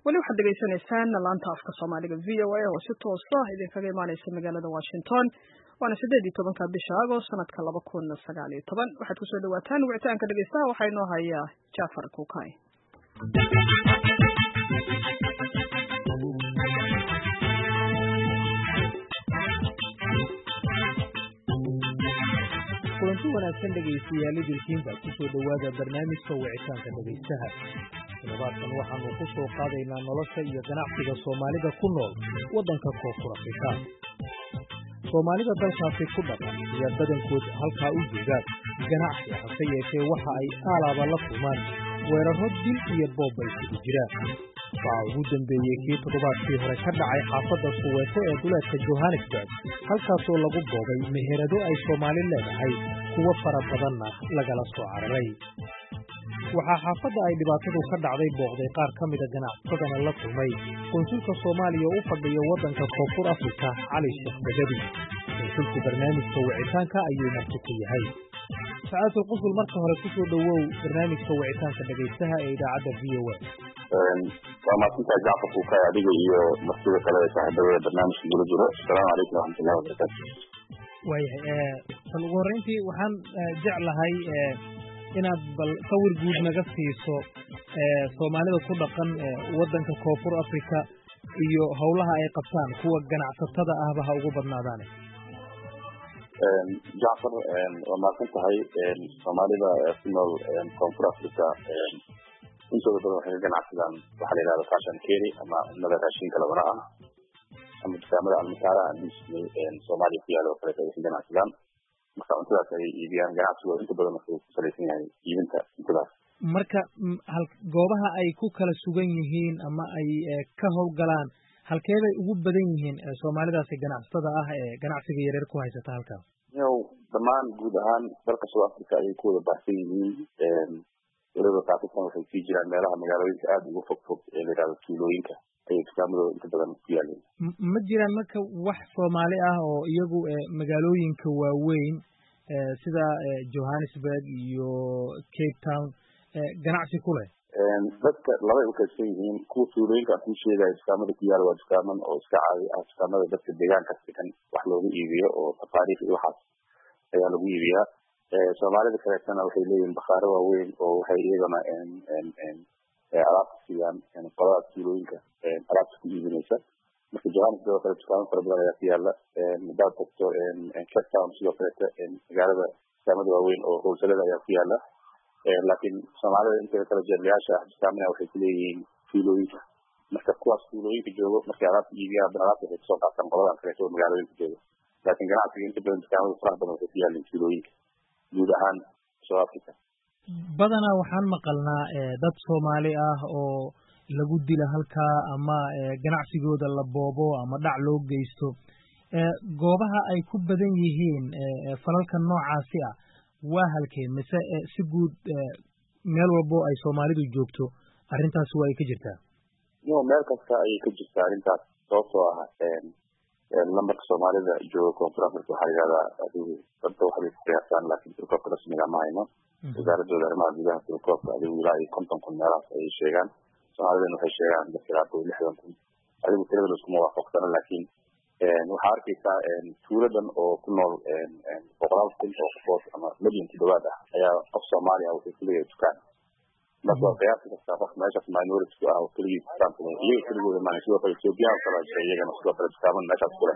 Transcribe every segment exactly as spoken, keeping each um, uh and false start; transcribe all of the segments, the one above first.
wali waxaad dhegaysanaysaan laanta afka Soomaaliga V O A oo si toos ah idinkaga imaanaysa magaalada Washington waana sideed iyo tobanka bisha Agosto sanadka laba kun iyo sagaal iyo toban waxaad ku soo dhawaataan wicitaanka dhegeystaha waxa inoo haya Jafar Kukay kulanti wanaagsan dhegeystayaal idilkiinba ku soo dhawaada barnaamijka wicitaanka dhegeystaha toddobaadkan waxaanu ku soo qaadaynaa nolosha iyo ganacsiga Soomaalida ku nool waddanka Koonfur Afrika. Soomaalida dalkaasi ku dhaqan iyo badankood halkaa u joogaan ganacsi hase yeeshee waxa ay alaaba la kulmaan weeraro dil iyo boob ay isugu jiraan. Waxaa ugu dambeeyey kii toddobaadkii hore ka dhacay xaafadda Soweto ee duleedka Johannesburg halkaasoo lagu boobay meherado ay Soomaali leedahay kuwa fara badanna lagala soo cararay. waxaa xaafadda ay dhibaatadu ka dhacday booqday qaar ka mida ganacsadana la kulmay konsulka Soomaaliya u fadhiya waddanka Koonfur Afrika Cali Sheekh Bagadi. konsulku barnaamijka wicitaanka ayuu marti ku yahay. Saacatul Qusul marka hore ku soo dhawow barnaamijka wicitaanka dhegeystaha ee idaacadda V O A. waa maasinta Jafar Kukay adiga iyo martida kale ee saaxiibada barnaamijka gula jiro. Assalaamu calaykum warahmatullahi wabarakatuh. waayahay tan ugu horreyntii waxaan jeclahay inaad bal sawir guud naga siiso Soomaalida ku dhaqan waddanka Koonfur Afrika iyo hawlaha ay qabtaan kuwa ganacsatada ahba ha ugu badnaadaan. Jafar waa maasan tahay Soomaalida ku nool Koonfur Afrika intooda badan waxay ganacsadaan waxa la yiraahdo fashion carry ama nada raashinka labada ah ama dukaamada almataara disney Soomaaliya ku yaalo kale ay ganacsadaan marka intaas ay iibiyaan ganacsiga inta badan wuxuu ku salaysan yahay iibinta intaas. marka hal goobaha ay ku kala sugan yihiin ama ay ka howlgalaan halkeeday ugu badan yihiin Soomaalidaasi ganacsatada ah ee ganacsiga yaryar ku haysata halkaas. yow dhamaan guud ahaan dalka South Africa ay ku wada baxsan yihiin waliba qaabkan waxay sii jiraan meelaha magaalooyinka aad ugu fog fog ee la yiraahdo tuulooyinka ay dukaamada inta badan ku yaalaan. ma jiraan marka wax Soomaali ah oo iyagu magaalooyinka waaweyn sida Johannesburg iyo Cape Town ganacsi ku leh? dadka laba u kala yihiin kuwa tuulooyinka ku sheegay dukaamada ku yaala waa dukaaman oo iska caadi ah dukaamada dadka deegaanka degan wax loogu iibiyo oo tafaariiq iyo waxaas ayaa lagu iibiyaa. Soomaalida kaleetana waxay leeyihiin bakhaaro waaweyn oo waxay iyagana alaabta siiyaan qolada tuulooyinka alaabta ku iibinaysa. marka Johannesburg kale dukaamo fara badan ayaa ku yaala dad dadka Cape Town sidoo kale magaalada dukaamada waaweyn oo wholesale ayaa ku yaala. laakiin Soomaalida inta kala jeedlayaasha dukaamada waxay ku leeyihiin tuulooyinka marka kuwaas tuulooyinka joogo markay alaabta iibiyaan alaabta waxay soo qaataan qoladan kale oo magaalooyinka joogo. laakiin ganacsiga inta badan dukaamada fara badan waxay ku yaalaan tuulooyinka guud ahaan South Africa. badanaa waxaan maqalnaa dad Soomaali ah oo lagu dilo halkaa ama ganacsigooda la boobo ama dhac loo geysto. goobaha ay ku badan yihiin falalka noocaasi ah waa halkee mise si guud meel walbo ay Soomaalidu joogto arrintaas waa ay ka jirtaa? yo meel kasta ay ka jirtaa arrintaas sababtoo ah lambarka Soomaalida jooga Koonfur Afrika waxaa la yiraahdaa adigu dadka waxay ku qiyaasaan laakiin turkoobka rasmiga ma hayno. wasaaradda arrimaha gudaha turkoobka adigu ilaa iyo konton kun meelahaas ay sheegaan. Soomaalidana waxay sheegaan dadka ilaa iyo lixdan kun adigu tirada iskuma waafaqsana laakiin waxaa arkaysaa tuuladan oo ku nool boqolaal kun oo qofood ama milyan ku dhawaad ah ayaa qof Soomaali ah wuxuu ku leeyahay dukaan. marka qiyaas kasta qof meeshaas minority ku ah oo kaliya dukaan ku leeyahay iyaga kaligooda maana sidoo kale Ethiopian kala iyagana sidoo kale dukaaman meeshaas ku leh.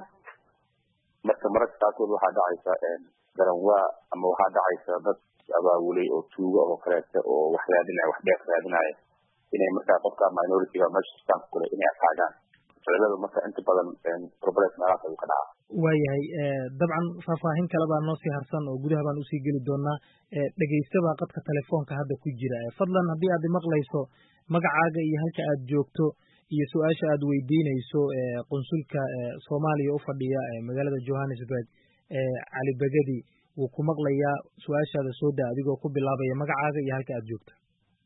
marka mararka qaarkood waxaa dhacaysa garanwaa ama waxaa dhacaysa dad abaabulay oo tuuga oo kaleeta oo wax raadinaya wax dheer raadinaya inay markaa qofka minority-ga meesha dukaan ku leh inay ataagaan. ficilada marka inta badan problem meelahaas ayuu ka dhacaa. waayahay dabcan faahfaahin kale baa noo sii harsan oo gudaha baan usii geli doonaa. dhegeysta baa qadka telefoonka hadda ku jira. fadlan haddii aad maqlayso magacaaga iyo halka aad joogto iyo su-aasha aad weydiinayso qunsulka Soomaaliya u fadhiya magaalada Johannesburg Cali Bagadi wuu ku maqlayaa. su-aashaada soo daa adigoo ku bilaabaya magacaaga iyo halka aad joogto.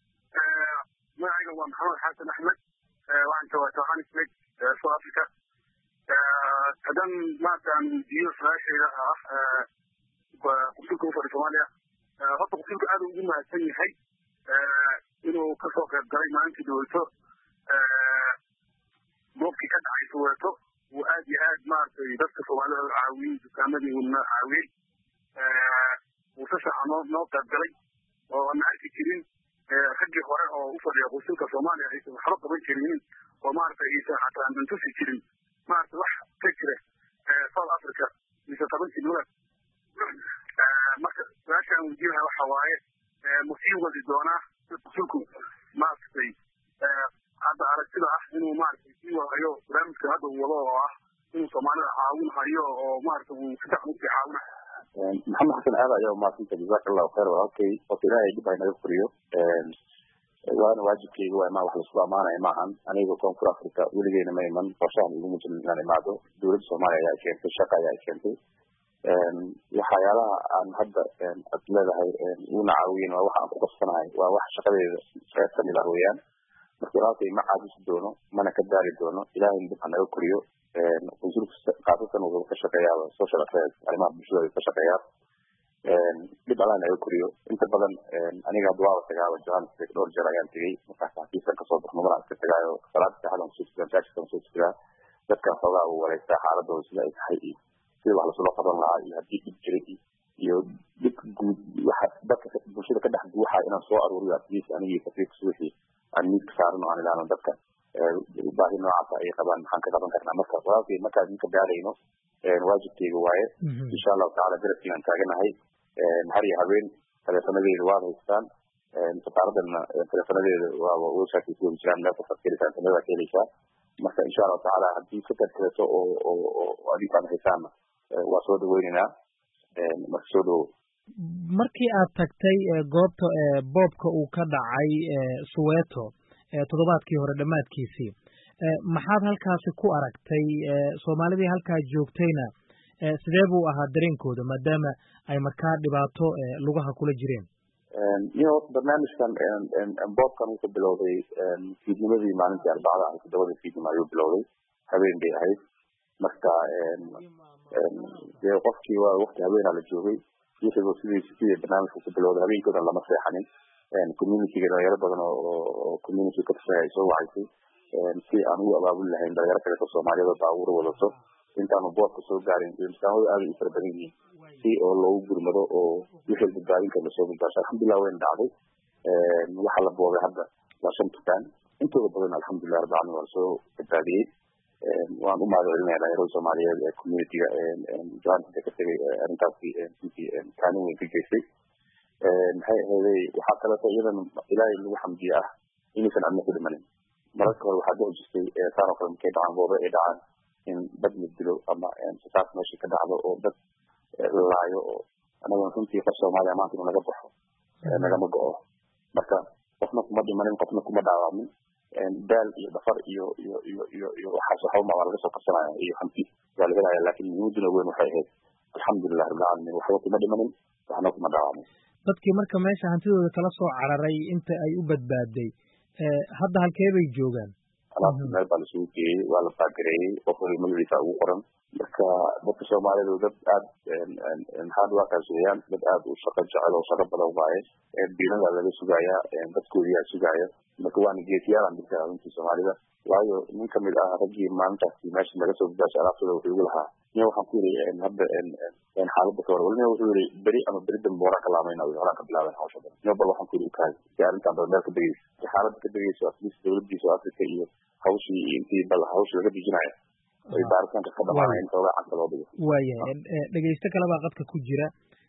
magacayga waa Maxamed Xasan Axmed waxaan joogaa Johannesburg South Africa. hadan maatan iyo su-aashayda ah qunsulka u fadhiya Soomaaliya horta qunsulka aad ugu mahadsan yahay inuu kasoo qayb galay maalintii dowlato Soweto uu aad iyo aad maartay dadka Soomaalida caawiyay dukaamadii uu caawiyay uu saxano noo qaybgalay oo aan arki jirin ragii hore oo u fadhiya qoyska Soomaaliya ay waxba qaban jireen oo maartay isa xataa intu si jirin maartay wax ka jira South Africa isa qaban jirin marka waxa uu jiraa waxa waaye musiibada doona sulku maartay hadda aragtida ah inuu maartay si waayo barnaamijka hadda uu wado oo ah inuu Soomaalida caawin hayo oo maartay uu ka taxmuusi caawina محمد حسن هذا يوم ما كنت جزاك الله خير وأوكي وطلع يجيب هنا يخرجه وأنا واجب كي هو ما وحده سوا معنا معا أنا يقول كون في أفريقيا ولقينا ما يمن فرشان يقول مثل أنا معه دولة الصومالية يا كنت الشقة يا كنت وحيالا عن هذا أتلاقى هاي ونعوين وواحد قصنا هاي وواحد شقة سياسة من الهويان مختلفات مع عادي الدونه ما أنا كدار الدونه إلهي ندفع أنا يخرجه وظروف قاطعة وظروف الشقية والسوشيال أفيرز يعني ما بشوف الشقية بدأ لنا يكريو أنت بدل أنا قاعد واقف تجاه الجهان في دور جريان تجي مفتاح في سكة صوت مبارك تجاه صلاة تحدث نصوص تجاه تجاه نصوص تجاه ذكر صلاة وليس حالة دوس لا حقيقي في واحد صلاة قدر الله يهديك الجريدي يو دك واحد دك بشيء كده حد واحد أنا صور ورياض جيس أنا يفتيك سويتي أني كسرنا عن العالم دكان باقي نوع أي طبعا حنك طبعا كنا مكة وفي مكة يمكن بعدينه واجب تيجي واي إن شاء الله تعالى درسنا أن تاجنا هاي نهاري هبين ثلاثة نبي الواد هستان نتعرض أن ثلاثة نبي ووشك يكون جام لا تفكر كان تنبأ كليشة مثلا إن شاء الله تعالى هدي فكرة كذا أو أو أدي كان هسام وصود ويننا مقصود markii aad tagtay goobta boobka uu ka dhacay Soweto toddobaadkii hore dhamaadkiisii maxaad halkaasi ku aragtay Soomaalidii halkaa joogtayna sidee buu ahaa dareenkooda maadaama ay markaa dhibaato lugaha kula jireen iyo barnaamijkan boobkan uu bilowday fiidnimadii maalintii arbacada ah toddobaadii fiidnimo ayuu bilowday habeen bay ahayd marka dee qofkii waa waqti habeenaa la joogay iyagoo sidii sidii barnaamijku ku bilowday habeenkooda lama seexanin community dhalinyaro badan oo community ka tirsan soo wacay si aan u abaabul lahayn dhalinyaro kale oo Soomaaliyeed oo baabuur wadato intaanu boobka soo gaarin intaanu aad u fara badan yihiin si oo loogu gurmado oo wixii badbaadin kara soo badbaashay alxamdulillah way dhacday waxa la boobay hadda la shan tukaan intooda badan alxamdulillah rabbil waa soo badbaadiyay waan u mahadcelinayaa dhalinyarada Soomaaliyeed ee community-ga jaanka ka tagay arrintaasi intii kaalin weyn ka geystay maxay ahaydey waxaa kaleeto iyadan ilaahay lagu xamdiyaa inaysan adna ku dhimanin mararka hore waxaa dhici jirtay saanoo kale markay dhacaan boobe ay dhacaan in dad la dilo ama sisaas meesha ka dhacdo oo dad laayo oo anaga runtii qof Soomaaliya maanta inuu naga baxo nagama go'o marka qofna kuma dhimanin qofna kuma dhaawacmin daal iyo dhafar iyo iyo iyo iyo iyo waxaas waxa ma laga soo qabsanaya iyo hanti waa laga helaya laakiin muhiimadu weyn waxay ahayd alxamdulillah rabbil caalamiin waxba kuma dhimanin waxna kuma dhaawacmin dadkii marka meesha hantidooda kala soo cararay inta ay u badbaaday hadda halkee bay joogaan alaabta meel baa lasoo geeyey waa la taagereeyey qof wali magaciisa ugu qoran marka dadka Soomaalidu dad aad hard workers weeyaan dad aad u shaqo jecel oo shaqo badan waaye diinada laga sugayaa dadkooda yaa sugaya marka waan geesiyaan dadka runtii Soomaalida waayo nin kamid ah ragii maantaasi meesha laga soo gaashay alaabtooda wuxuu ugu lahaa in waxaan ku yiri hadda in xaaladda ka warwalna wuxuu yiri bari ama bari dambe wara ka laamayna wara ka bilaaban hawshan iyo bal waxaan ku yiri kaay jaarinta dowladda ka dagay xaaladda ka dagay soo afis dowladdiisa Afrika iyo hawshii intii bal hawsh laga dijinayo ay baaritaan ka dhamaanay inta wada cad loo dhigo waayahay dhageysta kale baa qadka ku jira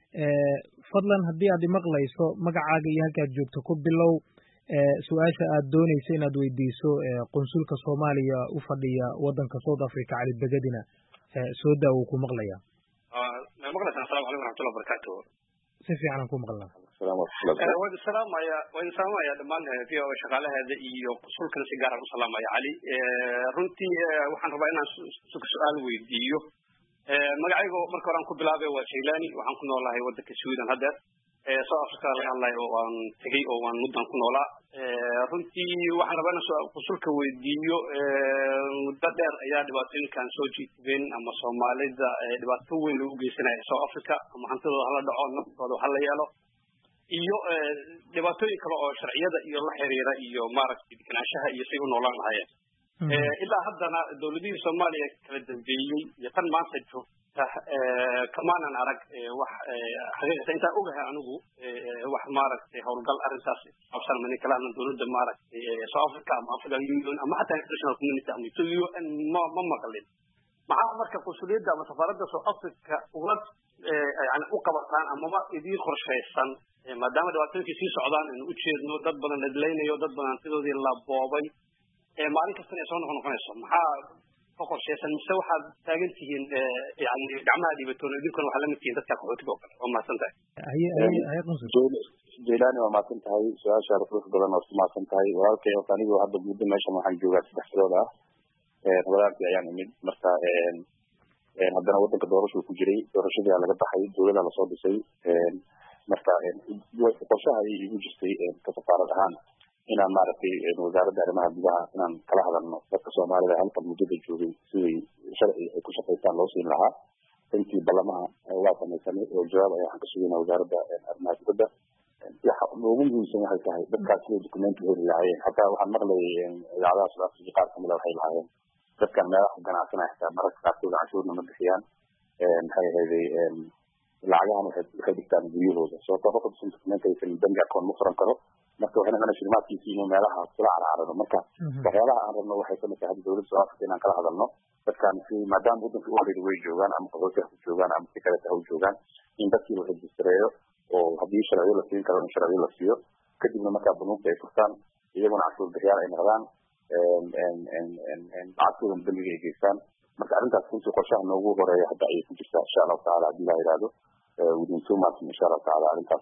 fadlan haddii aad maqlayso magacaaga iyo halka aad joogto ku bilow su'aasha aad doonayso inaad weydiiso qonsulka Soomaaliya u fadhiya wadanka South Africa Cali Bagadina soo daa uu ku maqlaya ah maqlaysan assalaamu alaykum warahmatullahi wabarakatuh si fiican ku maqlaa assalaamu alaykum wa salaamaya wa salaamaya dhamaan v o shaqaalaheeda iyo qonsulka si gaar ah u salaamaya Ali runtii waxaan rabaa inaan su'aal weydiiyo magacaygu marka hore aan ku bilaabay waa Sheelani waxaan ku noolahay wadanka Sweden hadda South Africa la hadlay oo aan tagay oo aan mudan ku noolaa runtii waxaan rabaa inaan qonsulka weydiiyo muddo dheer ayaa dhibaatooyinkan soo jiifeen ama Soomaalida dhibaato weyn loo geysanayo South Africa ama hantidooda hala dhaco naftooda hala yeelo iyo dhibaatooyin kale oo sharciyada iyo la xiriira iyo maaragtay deganaanshaha iyo si u noolaan lahaayeen ilaa haddana dowladihii soomaaliya kala dambeeyey iyo tan maanta joogta kamaanan arag wax xaqiiqatan intaan ogahay anigu wax maaragtay howlgal arrintaas absan mani kala hadlan dowladda maaragtay South Africa ama African Union ama xataa international community ama U N ma ma maqlin maxaa marka consuliyadda ama safaaradda South Africa uga yani u qabataan amaba idii qorshaysan maadaama dhibaatooyinkii sii socdaan in u jeedno dad badan la dilaynayo dad badan sidoodii la boobay maalin kastana ay soo noqon noqonayso maxaa ka qorshaysan mise waxaad taagan tihiin yani gacmaha dhiibatoona idinkuna waxaa lamid tihiin dadka qaxootiga oo kale waa mahadsan tahay jeylaani waa mahadsan tahay su-aashaada qurux badan oo isku mahadsan tahay walaalkay horta anigu hadda muddo meeshan waxaan joogaa saddex bilood ah walaalkii ayaan imid marka haddana wadanka doorashuu ku jiray doorashadii aa laga baxay dowladaa lasoo dhisay marka qorshaha ay igu jirtay ka safaarad ahaan inaan maaragtay wasaaradda arrimaha gudaha inaan kala hadalno dadka soomaalida halkan muddada joogay siday sharci ay ku shaqaystaan loo siin lahaa intii ballamaha waa samaysanay oo jawaab ay waxaan ka sugayna wasaaradda arrimaha dibadda waxa ugu muhiimsan waxay tahay dadkaas siday documenti heli lahaayeen hataa waxaan maqlayay idaacadaha South Africa qaar kamida waxay lahaayeen dadkan meelaha ku ganacsanaya xitaa mararka qaarkood canshuurna ma bixiyaan maxay ahayday lacagahan waxay dhigtaan guryahooda sababtoo qofka dusan documentaysan bangi akoon ma furan karo marka waxay noqonaysa shilimaadkiisa inuu meelaha kula carcarado marka waxyaalaha aan rabno waxay kamid tahay dowladda South Africa inaan kala hadalno dadkan si maadaama wadanka already way joogaan ama qaxooti ha ku joogaan ama si kaleta ha u joogaan in dadkii la rejistareeyo oo haddii sharciyo la siin karo in sharciyo la siiyo kadibna markaa banuugta ay furtaan iyaguna canshuur bixiyaal ay noqdaan lacagtoodan bangiga ay geystaan marka arrintaas runtii qorshaha noogu horeeya hadda ayay ku jirtaa insha allahu taala haddii la yidhaahdo within two months insha allahu taala arrintaas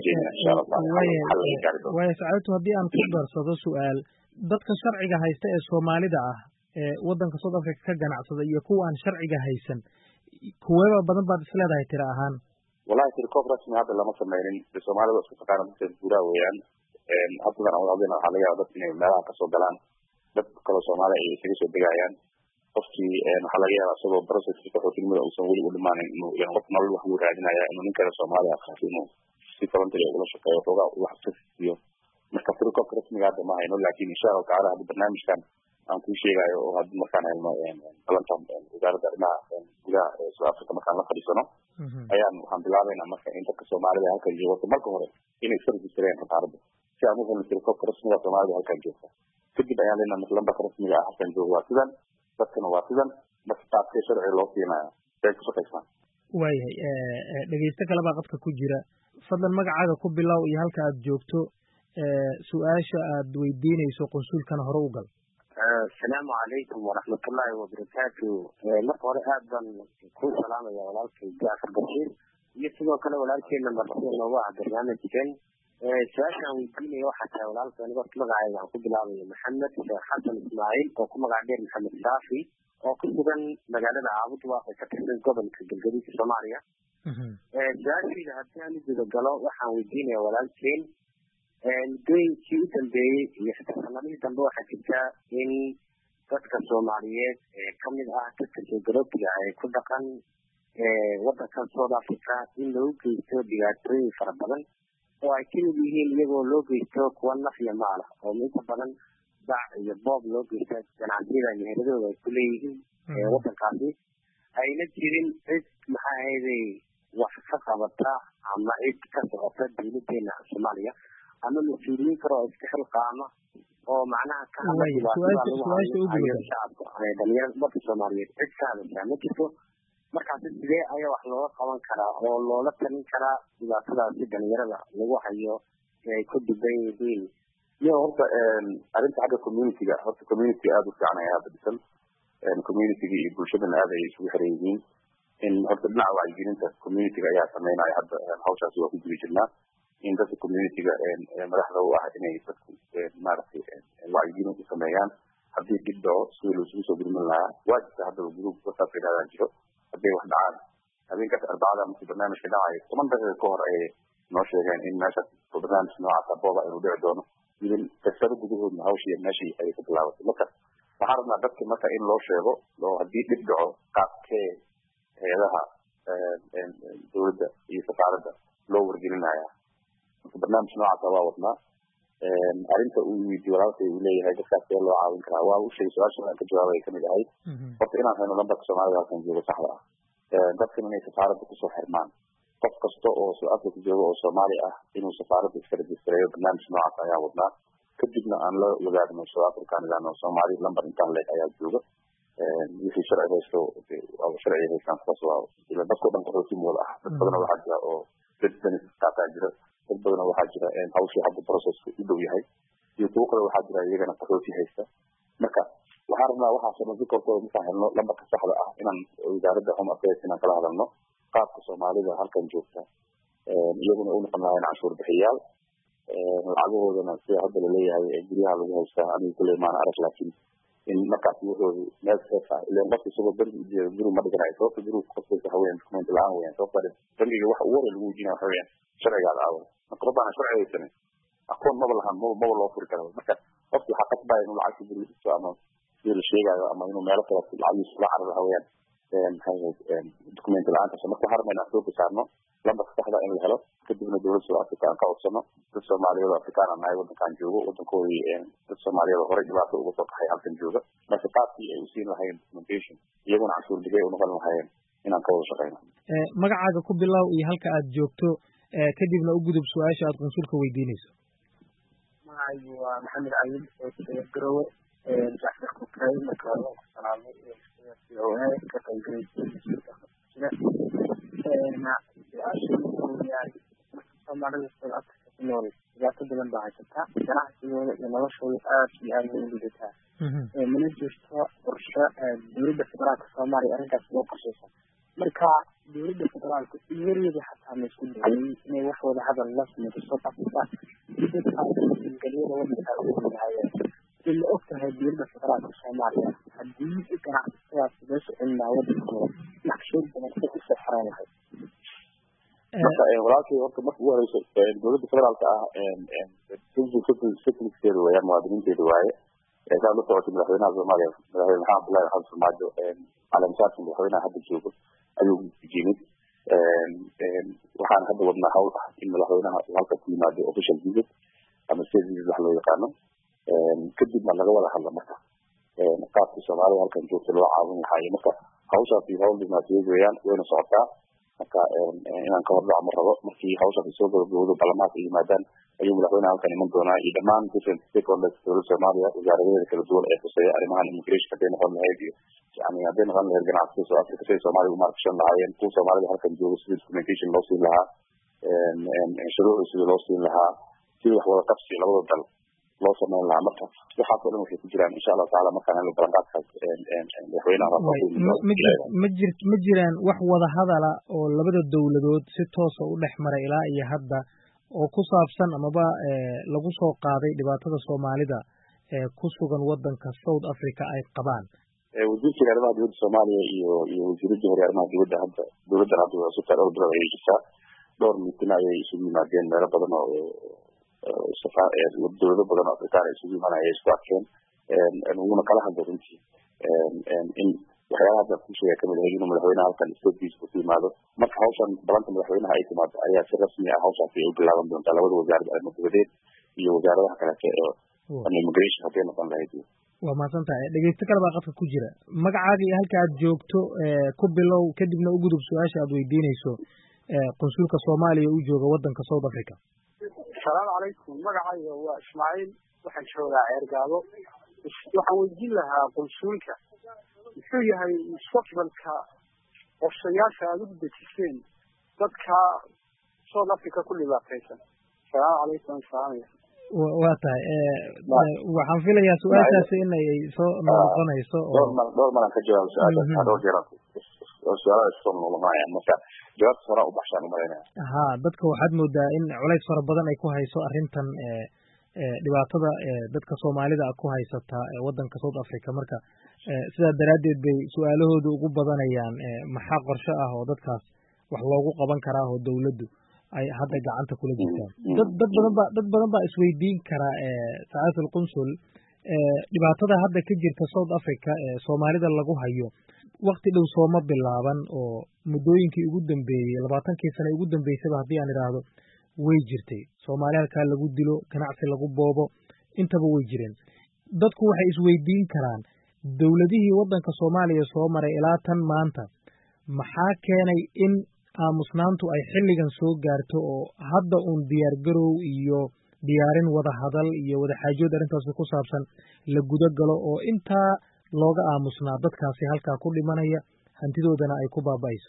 waaya sacaadatu haddii aan ku darsado su-aal dadka sharciga haysta ee soomaalida ah ee wadanka South Africa ka ganacsada iyo kuwa aan sharciga haysan kuweeba badan baad isleedahay tira ahaan wallahi tirkoob rasmi hadda lama sameynin soomaalida isku taqaana dadka guuraa weeyaan haddan awdina waxaa laga yaaba dadka inay meelaha kasoo galaan dad kaloo soomaali ay isaga soo degayaan qofkii waxaa laga yaaba isagoo processki qaxootinimada uusan weli u dhimaanin inuu qof nolol wax uu raadinaya inuu nin kale soomaaliya qaafo inuu si voluntary ugula shaqeeyo xoogaa wax siiyo marka tirkoobka rasmiga hadda ma hayno laakiin insha allahu tacaala hadda barnaamijkan aan kuu sheegayo oo hadda markaan helno balantan wasaaradda arrimaha gudaha ee South Africa markaan la fadhiisano ayaan waxaan bilaabaynaa marka in dadka soomaalida halkan joogato marka hore inay iska rejistareeyaan safaaradda si aan u helno tirkoobka rasmiga soomaalida halkan joogta kadib ayaan leenahay marka lambarka rasmiga ah halkan jooga waa sidan dadkana waa sidan marka qaabkee sharci loo siinaya say ku shaqaysaan waayahay dhegeysto kale baa qadka ku jira fadlan magacaaga ku bilow iyo halka aad joogto su-aasha aad weydiinayso qunsulkana hore u gal asalaamu calaykum waraxmatullaahi wabarakaatu marka hore aad baan ku salaamaya walaalkay Jaafar Bashiir iyo sidoo kale walaalkeena martida noogu ah barnaamijkan su-aashaan weydiinaya waxaa tahay walaalka aniga magacayga aan ku bilaabaya maxamed sheekh xasan ismaaciil oo ku magac dheer maxamed shaafi oo ku sugan magaalada caabudwaaq ee ka tirsan gobolka galgaduud soomaaliya su-aashayda haddii aan u guda galo waxaan weydiinaya walaalkeen muddooyinkii u dambeeyey iyo xitaa sanadihii dambe waxaa jirta in dadka soomaaliyeed ee kamid ah dadka soo garoobiga ee ku dhaqan wadanka South Africa in loo geysto dhibaatooyin fara badan oo ay kamid yihiin iyagoo loo geysto kuwa naf iyo maal ah oo inta badan bac iyo boob loo geysta ganacsiyada meheradooda ay ku leeyihiin wadankaasi ayna jirin cid maxaa ahayday wax ka qabata ama cid ka socota dowladeena Soomaaliya ama mas-uuliyiin kale oo iska xilqaama oo macnaha ka hadla dhibaatada lagu hayo shacabka dhalinyarada dadka Soomaaliyeed cid ka hadasha ma jirto markaasi sidee ayaa wax looga qaban karaa oo loola talin karaa dhibaatadaasi dhalinyarada lagu hayo ee ay ku dhiban yihiin iyo horta arrinta xagga community-ga horta community aada u fiican ayaa hadda dhisan community-ga iyo bulshadana aad ay isugu xiran yihiin in horta dhinaca wacyigelinta community-ga ayaa sameynaya hadda hawshaasi waa ku jiri jirnaa in dadka community-ga madaxda u ah inay dadku maaragtay wacyigelin u sameeyaan haddii dhib dhaco sidii laisugu soo gurmin lahaa waa jirta haddaba group whatsapp yidhahdaa jiro hadday wax dhacaan habeenkaas arbacada markii barnaamijka dhacayo toban daqiiqa ka hor ayay noo sheegeen in meeshaas barnaamij noocaasa booba inuu dhici doono idin kasado gudahoodna hawshii meeshii ayay ku bilaabatay marka waxaan rabnaa dadka marka in loo sheego oo haddii dhib dhaco qaabkee hay-adaha dowladda iyo safaaradda loo wargelinaya marka barnaamij noocaasa waa wadnaa arrinta uu weydiiyo walaalkay uu leeyahay dadkaas see loo caawin karaa waa u sheegay su-aasha aan ka jawaabay kamid ahayd horta inaan hayno lambarka soomaalida halkan jooga saxda ah dadkan inay safaaradda kusoo xirmaan qof kasta oo South Africa jooga oo Soomaali ah inuu safaaradda iska rejistareeyo barnaamij noocaas ayaa wadnaa kadibna aan la wadaagno South Africa nidaamka Soomaali lambar intaan leeg ayaa jooga wixii sharci haysto waa sharci haystaan taas waa ila dadka dhan qaxooti mooda ah dad badan waxaa jira oo dad badan qaataa jira dad badan waxaa jira in hawshii hadda processka u dhow yahay iyo kuwo kale waxaa jira iyagana qaxooti haysta marka waxaan rabnaa waxaas oo si korkooda markaan helno lambarka saxda ah inaan wasaaradda Home Affairs inaan kala hadalno qaabka Soomaalida halkan joogta iyaguna u noqon lahayn canshuur bixiyaal lacagahoodana sida hadda la leeyahay guryaha lagu haystaa aniga kuley maan arag laakiin in markaas wuxuu meel seefa ileen qofka isagoo bangi ujeeda guri ma dhiganayo sababta guriga qofkiisa haween document la-aan weeyaan sababta bangiga waxa ugu hore lagu weydiinaya waxa weeyaan sharcigaada aawo marka rabbaana sharci haysanin aqoon maba lahan maba maba loo furi karo marka qofki waxaa qasbaya inuu lacagta guriga dhigto ama sida la sheegayo ama inuu meelo kale lacagiisa la cararo haween maxay ahayd document la-aantaas marka waxaan rabnaa inaan soo bisaarno lambarka saxda in la helo kadibna dowladda South Africa aan ka codsano dad Soomaaliyeed oo Afrikaan ah nahay wadankan joogo wadankoodii dad Soomaaliyeed horey dhibaato uga soo kaxay halkan jooga marka qaabkii ay u siin lahayn documentation iyaguna canshuur dhigay u noqon lahaayeen inaan ka wada shaqeyno magacaaga ku bilow iyo halka aad joogto kadibna u gudub su-aasha aad qunsulka weydiinayso magacaygu waa maxamed cayid oo jooga garowe jaxfarka ukraine marka hore ku salaamay o a ka qaybgalaysa Soomaalida South Africa ku nool dhibaato badan baa haysataa ganacsigooda iyo noloshooda aad iyo aad bay u lidataa mana jirto qorshe dowladda federaalka Soomaaliya arrintaas loo qorshaysan marka dowladda federaalka iyadoo xataa ma isku dayay inay wax wada hadal la sameeyo South Africa dadka ingaliiska wadanka ugu hayaan ila ogtahay dowladda federaalka Soomaaliya haddii ganacsigaas loo socon lahaa wadankooda naqshad badan ku soo xaraan lahayd marka walaalkii horta marka ugu horeyso dowladda federaalka ah secretary weeyaan muwaadiniinteeda waaye saa la socotay madaxweynaha Soomaaliya madaxweyne Maxamed Abdullaahi Maxamed Farmaajo calaamadaadka madaxweynaha hadda joogo ayuu yimid waxaan hadda wadnaa hawl ah in madaxweynaha uu halka ku yimaado official visit ama state visit wax loo yaqaano kadibna laga wada hadla marka qaabka Soomaaliya halkan joogta loo caawin lahaa marka hawshaasi hawl dhimaatay weeyaan wayna socotaa marka inaan ka hordaco ma rabo markii hawshaasi soo gabagabowdo baarlamaanka yimaadaan ayuu madaxweynaha halkan iman doonaa iyo dhammaan different stakeholders dowladda Soomaaliya wasaaradeeda kala duwan ee khuseeya arrimahan immigration hadday noqon lahayd iyo yani hadday noqon lahayd ganacsiga South Africa siday Soomaaliya u maalgashan lahaayeen kuwa Soomaalida halkan jooga sidii documentation loo siin lahaa shuruucda sidii loo siin lahaa sidii wax wada qabsi labada dal loo sameyn lahaa marka waxaas oo dhan waxay ku jiraan insha Allah taala markaan helo ballanqaadkaas madaxweynaha ma jir ma jiraan wax wada hadala oo labada dowladood si toos ah u dhex maray ilaa iyo hadda oo ku saabsan amaba lagu soo qaaday dhibaatada Soomaalida ee ku sugan wadanka South Africa ay qabaan wasiirka arrimaha dibadda Soomaaliya iyo iyo wasiirka hore arrimaha dibadda hadda dowladda hadda waa soo taray oo ay jirtaa dhowr mitin ayay isugu yimaadeen meelo badan oo dowlado badan oo Afrikaan ay isugu yimaanayay isku arkeen uguna kala hadlo runtii in waxyaalaha hadda ku sheegay kamid ah inuu madaxweynaha halkan istaadiis ku yimaado marka hawshan balanta madaxweynaha ay timaado ayaa si rasmi ah hawshaasi ay u bilaaban doontaa labada wasaaradda arrimaha dibadeed iyo wasaaradaha kale ee immigration hadday noqon lahayd waa mahadsan tahay dhegeysto kale baa qadka ku jira magacaaga iyo halka aad joogto ku bilow kadibna u gudub su-aasha aad weydiinayso qunsulka Soomaaliya uu jooga wadanka South Africa السلام عليكم magacayga waa Ismaaciil waxaan joogaa Ceergaabo waxaan weydiin lahaa qunsulka muxuu yahay mustaqbalka qorshayaasha aad u dejiseen dadka South Africa ku dhibaataysan السلام عليكم salaam waa tahay waxaan filayaa su-aashaasi in ay soo noqonayso oo dhowr mar ka jawaab su-aasha dhowr jeer oo su-aalaha soo noqonayaan marka jawaab fara u baxshaan umaleynaya ha dadka waxaad moodaa in culays fara badan ay ku hayso arrintan dhibaatada dadka Soomaalida ku haysata wadanka South Africa marka sidaa daraaddeed bay su-aalahoodu ugu badanayaan maxaa qorshe ah oo dadkaas wax loogu qaban karaa oo dowladdu ay hadda gacanta kula jirtaan dad dad badan ba dad badan baa isweydiin kara saacatul qunsul dhibaatada hadda ka jirta South Africa ee Soomaalida lagu hayo waqti dhow sooma bilaaban oo muddooyinkii ugu dambeeyay labaatankii sano ugu dambeysay haddii aan iraahdo way jirtay soomaali halkaa lagu dilo ganacsi lagu boobo intaba way jireen dadku waxay isweydiin karaan dowladihii waddanka soomaaliya soo maray ilaa tan maanta maxaa keenay in aamusnaantu ay xilligan soo gaarto oo hadda uun diyaargarow iyo diyaarin wada hadal iyo wada xaajood arrintaasi ku saabsan la guda galo oo intaa looga aamusnaa dadkaasi halkaa ku dhimanaya hantidoodana ay ku baaba'ayso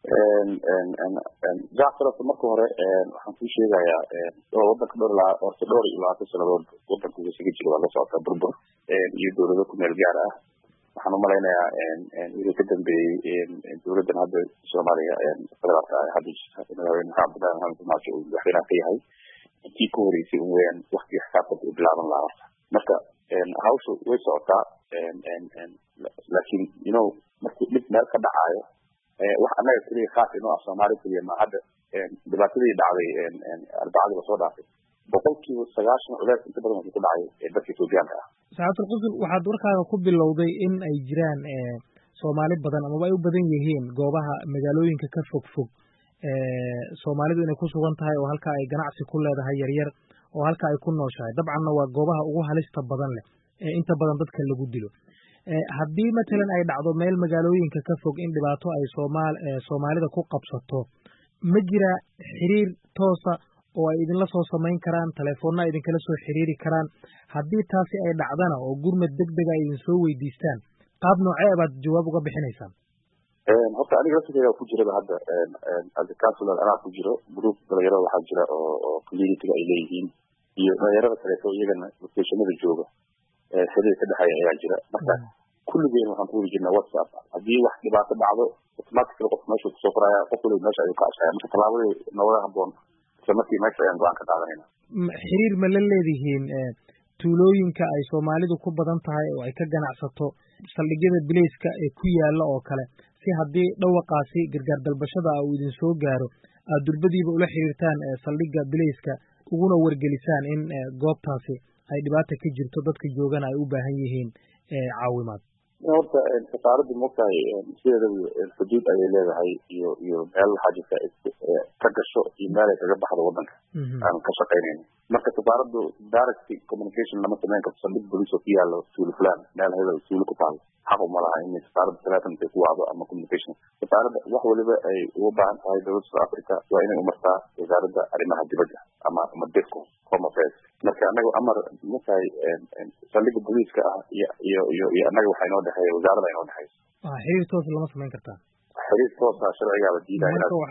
jacfar marka hore waxaan kuu sheegayaa wadanka dhowr horta dhowr iyo labaatan sanadood wadanka uu isaga jiro waa la socota burbur iyo dowlado ku meel gaar ah waxaan umalaynayaa wixii ka dambeeyey dowladan hadda soomaaliya federaalka ah hadda jirta madaxweyne maxamed abdullahi maxamed farmaajo uu madaxweynaha ka yahay intii ka horeysay un weyaan waktiga xisaabtanka u bilaaban lahaa horta marka hawsha way socotaa laakiin you know markii dhib meel ka dhacaayo wax annaga keliya khaas inoo ah soomaali keliya ma hadda dhibaatadii dhacday arbacadii lasoo dhaafay boqolkiiba sagaashan culeys inta badan wuxuu ku dhacay dadka etoobiyaanka ah saxaafadul qusul waxaad warkaaga ku bilowday in ay jiraan soomaali badan amaba ay u badan yihiin goobaha magaalooyinka ka fog fog soomaalidu inay ku sugan tahay oo halkaa ay ganacsi ku leedahay yaryar oo halkaa ay ku nooshahay dabcanna waa goobaha ugu halista badan leh ee inta badan dadka lagu dilo haddii matalan ay dhacdo meel magaalooyinka ka fog in dhibaato ay soomaal soomaalida ku qabsato ma jira xiriir toosa oo ay idinla soo samayn karaan telefoonna ay idinkala soo xiriiri karaan haddii taasi ay dhacdana oo gurmad degdega ay idin soo weydiistaan qaab noocee baad jawaab uga bixinaysaan horta aniga laftigeeda ku jiraba hadda councilor anaa ku jiro group dhalinyarada waxaa jira oo oo communityga ay leeyihiin iyo dhalinyarada kaleeto iyagana locationada jooga xiriir ka dhexeeya ayaa jira marka kulligeen waxaan ku weri jirnaa whatsapp haddii wax dhibaato dhacdo automatically qof meeshuu kusoo qoraya qof waliba meesha ayuu ka ashaya marka tallaabadii nooga haboon isla markii meesha ayaan go-aan ka qaadanayna xiriir ma la leedihiin tuulooyinka ay soomaalidu ku badan tahay oo ay ka ganacsato saldhigyada bilayska ee ku yaala oo kale si haddii dhawaqaasi gargaar dalbashada uu idin soo gaaro aad durbadiiba ula xiriirtaan saldhigga bilayska uguna wargelisaan in goobtaasi ay dhibaata ka jirto dadka joogana ay u baahan yihiin caawimaad horta safaaraddu moogtahay sideeda xuduud ayay leedahay iyo iyo meel waxaa jirta ka gasho iyo meel ay kaga baxdo wadanka aan ka shaqaynayno marka safaaraddu direct communication lama samayn karto saldhig bolis oo ku yaalo tuulo fulaan meel hebel tuulo ku taalo xaq uma laha in safaaradda telefonka ay ku wacdo ama communication safaaradda wax waliba ay uga baahan tahay dowladda south africa waa inay umartaa wasaaradda arrimaha dibadda ama ama dirco home affairs marka anaga amar matahay saldhigga booliiska ah iyo iyo iyo iyo annaga waxaa inoo dhexeeya wasaaradda inoo dhexeysa xiriir toos lama samayn kartaa xiriir toosa sharcigaaba diidaya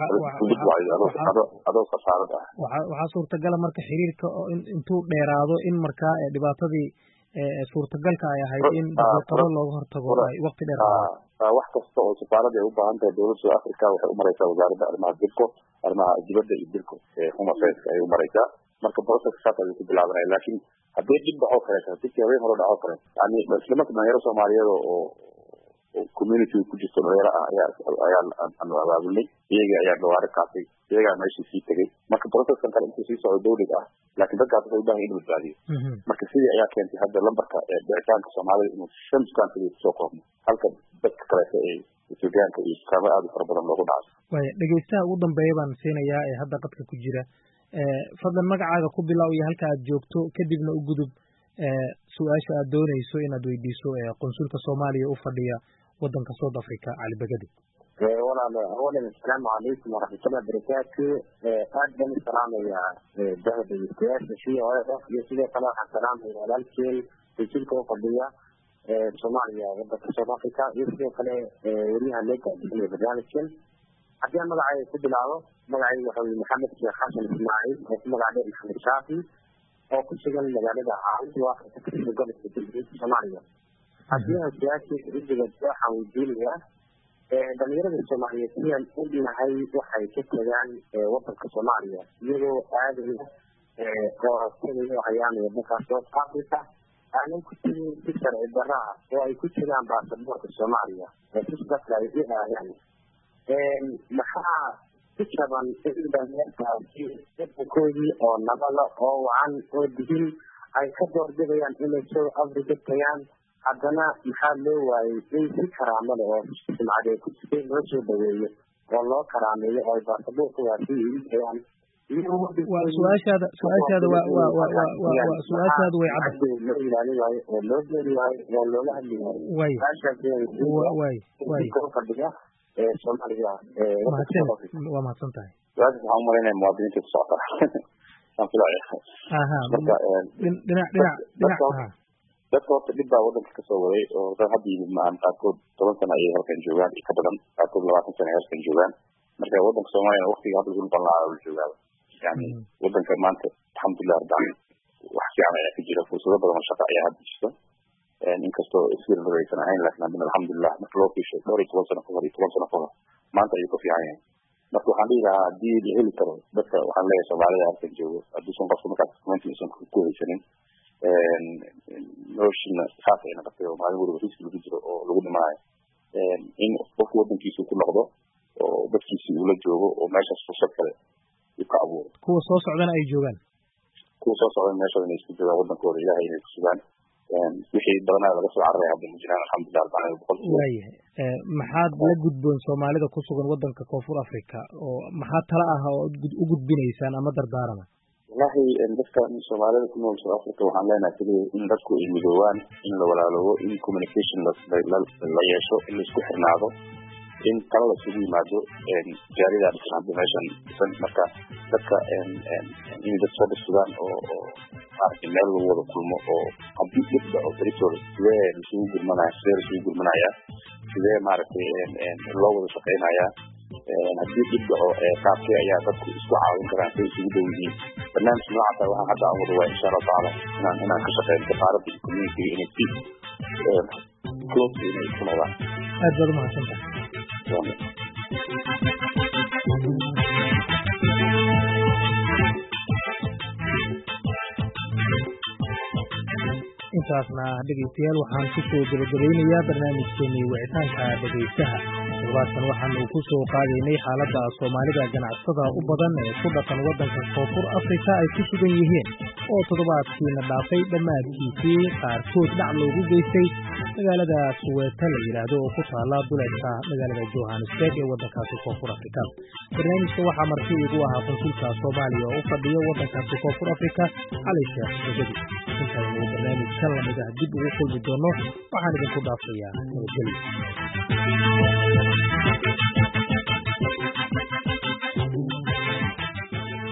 inaad adoo safaarad ah waxaa suurtagala marka xiriirka intuu dheeraado in markaa dhibaatadii suurtagalka ay ahayd in daqiiqado looga hortago ay waqti dheer wax kasta oo safaaradda ay u baahan tahay dowladda south africa waxay umareysaa wasaaradda arrimaha dirco arrimaha dibadda iyo dirco home affairs ay umareysaa marka process saas ayuu ku bilaabanaya laakiin haddii dhib dhacoo kaleeto hadii habeen hore dhacoo kale yani isla marka dhalinyaro soomaaliyeed oo community ku jirto dhalinyaro ah ayaa ayaa aanu abaabulnay iyaga ayaa gawaari qaatay iyagaa meeshii sii tegay marka processkan kale intuu sii socdo dawlad ah laakiin dadkaas waxay u baahan in badbaadiyo marka sidii ayaa keentay hadda lambarka dhicitaanka soomaalida inuu shan dukaan kaliya kusoo koobno halka dadka kaleeto ee etoobiyaanka iyo dukaamo aad u fara badan loogu dhaco waaya dhegeystaha ugu dambeeya baan siinayaa ee hadda qadka ku jira fadlan magacaaga ku bilow iyo halka aad joogto kadibna u gudub su-aasha aad doonayso inaad weydiiso qonsulka soomaaliya u fadhiya wadanka south africa cali bagadi walaal awalan assalaamu calaykum waraxmatullahi wabarakaatu aad baan u salaamayaa daha dhegeystayaasha c o a iyo sidoo kale waxaan salaamaya walaalkeen qonsulka u fadhiya soomaaliya wadanka south africa iyo sidoo kale weriyaha leega bixinaya barnaamijkan haddii aan magacayga ku bilaabo magacayga waxa weye maxamed sheekh xasan ismaaciil oo ku magac dheer maxamed shaafi oo ku sugan magaalada caawa gobolka galbeedka soomaaliya haddii aan su-aasheeda udiga waxaan weydiinayaa dhalinyarada soomaaliyeed sidaan ognahay waxay ka tagaan wadanka soomaaliya iyagoo aadaya oo tagayo hayaamaya dalkaas south africa aanan ku tegin si sharci daraa oo ay ku jiraan baasaboorka soomaaliya ee si dadka ay u aadaan maxaa ku jaban in dhalinyartaasi wadankoodii oo nabada oo wacan oo digin ay ka doorbibayaan inay south africa tagaan haddana maxaa loo waayey in si karaamada oo sumcadeed ku jirtay loo soo dhaweeyo oo loo karaameeyo oo ay baasaboorka waasi iibiyaan waa su'aashaada su'aashaada waa waa waa waa waa su'aashaadu way cadda loo ilaalin waayo oo loo beeri waayo oo looga hadli waayo way way way fadhiga ee Soomaaliya ee waa mahadsan tahay su'aasha waxaan u maleynayaa muwaadiniinta ku socota aan filaya aha dhinac dhinac dhinac aha dadka horta dhib baa wadanka kasoo waday oo dad hadda yimid maahan qaarkood toban sano ayay halkan joogaan iyo ka badan qaarkood labaatan sano ay halkan joogaan marka wadanka Soomaaliya waqtiga hadda lagu noqon lahaa la joogaa yani wadanka maanta alxamdulilah rabbil wax fiican ayaa ka jira fursado badan oo shaqo ayaa hadda jirta inkastoo isfiir aysan ahayn laakiin haddana alxamdulilah marka loo fiisho dhowr iyo toban sano kahor iyo toban sano kahor maanta ayuu ka fiican yahay marka waxaan dhihi lahaa haddii la heli karo dadka waxaan leeyahay Soomaalida halkan joogo hadduusan qofka markaas documentin uusan ku haysanin noloshina saas ay noqotay oo maalin waliba riski lagu jiro oo lagu dhimanayo in qofku wadankiisa ku noqdo oo dadkiisii ula joogo oo meeshaas fursad kale uu ka abuuro kuwa soo socdana ay joogaan kuwa soo socdana meeshooda inay isku joogaan wadankooda ilaahay inay ku sugaan wixii badanaa laga soo cararay hadda ma jiraan alxamdulilah arbacada boqol waayahay maxaad la gudboon Soomaalida ku sugan wadanka Koonfur Afrika oo maxaa tala ah oo u gudbinaysaan ama dardaarana wallahi dadka Soomaalida ku nool South Africa waxaan leenahay sidii in dadku ay midoobaan in la walaaloobo in communication la yeesho in la isku xirnaado in kala la isugu yimaado jaarida hadda meeshan san marka dadka in dad soo dhisugaan oo maaragtay meel lagu wada kulmo oo haddii dhibda oo beritoole sidee isugu gurmanaya sidee isugu gurmanaya sidee maaragtay loo wada shaqeynaya haddii dhibda oo qaabkee ayaa dadku isku caawin karaan say isugu dhow yihiin barnaamij noocaasa waxaan hadda aan wada waa insha allah tacaala inaan inaan ka shaqeyno safaaradda iyo communitiga inay si close inay isku noqdaan aad baad umahadsantahay intaasna dhegeystayaal waxaan ku soo gabagabeynayaa barnaamijkeenii wicitaanka dhegeystaha toddobaadkan waxaanu ku soo qaadaynay xaaladda Soomaalida ganacsatada u badan ee ku dhaqan wadanka Koonfur Afrika ay ku sugan yihiin oo toddobaadkiina dhaafay dhammaadkiisii qaarkood dhac loogu geystay magaalada Soweto la yiraahdo oo ku taala duleedka magaalada Johannesburg ee wadankaasi Koonfur Afrika barnaamijka waxaa marti ugu ahaa konsulka Soomaaliya oo u fadhiya wadankaasi Koonfur Afrika Cali Sheekh Sogadi intaan barnaamijkan lamid ah dib ugu kulmi doono waxaan idinku dhaafayaa nabadgelyo.